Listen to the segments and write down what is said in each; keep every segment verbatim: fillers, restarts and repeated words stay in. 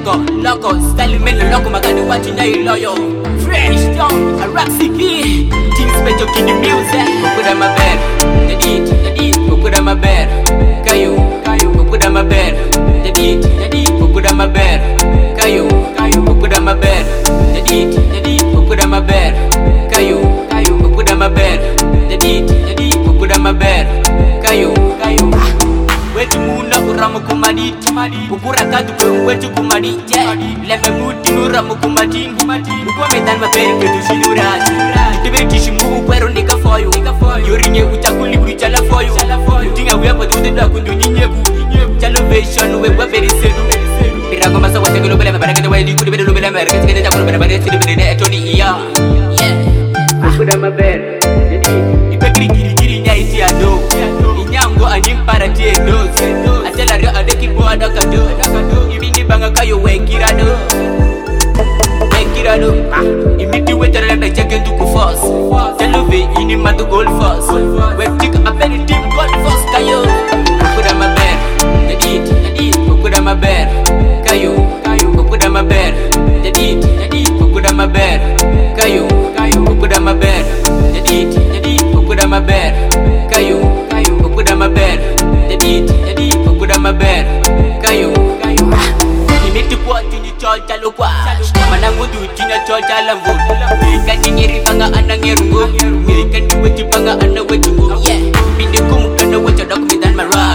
loco, loco, style men loco, magani watching na loyo. Fresh down, a rap C P, things better in the music. Put on my bed, the beat, the beat, put on my bed. Kayo, kayo, put on my bed, the beat, the beat, put on my bed. Kayo, kayo, put on my bed, the beat, the beat, put on my bed. Kayo, kayo, put on my bed, the beat, the beat, put on my bed. Kayo, kayo. Wetu muna uramu kumadi, ukura katu kwe wetu kumadi. Leme muti nuramu kumadi, ukwa medan maberi kwetu shilura. Tebe kishimu kwero nika foyo, yorinye utakuli kuchala foyo. Utinga wepa tutenda kundu ninyebu, chalo version wewa beri sedu. Pirago masa wate kilo bela mabara kete wadi kudi bela bela mabara kete kete jakulu bela bela kete bela bela etoni iya. Ukura maberi, ipekiri kiri kiri nya isi ado. Inyango anyimpara tieno. Atela rio adeki bo adakado. Ibini banga kayo wekirado. Wekirado. Imiti wetara lemda jagen duku force. Telove ini matu gold force. Wetika aperi team gold force kayo. Kukuda maber, the beat, the beat, kukuda maber. Kayo, kayo, kukuda maber. The beat, the beat, kukuda maber. Kayo, kayo, kukuda maber. The beat, the beat, kukuda maber. Kayo, kayo, kukuda maber. The beat, the beat, kukuda maber. Kayo, kayo. Imiti kwa tini chol chalo kwa. Manangu du tina chol chalambu. Milikan nyeri banga anang yerungu. Milikan di wetu banga anang wetungu. Yeah, bindi kumukana wetu daku midan marad.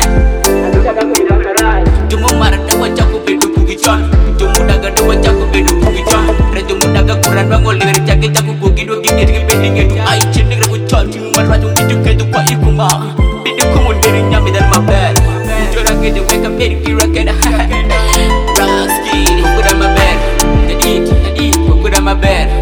Tumu marada wajaku bedu bugichon. Tumu daga do wajaku bedu bugichon. Retumu daga kuran bango lever jake jaku bugido gini rigi pendinge. Ai chini ragu chol tumu maradu gitu kedu kwa ikuma. Bindi kumundiri nyami dan maber. Jora gede wake up peri kira kena. Rock skin, kukuda maber. The beat, the beat, kukuda maber.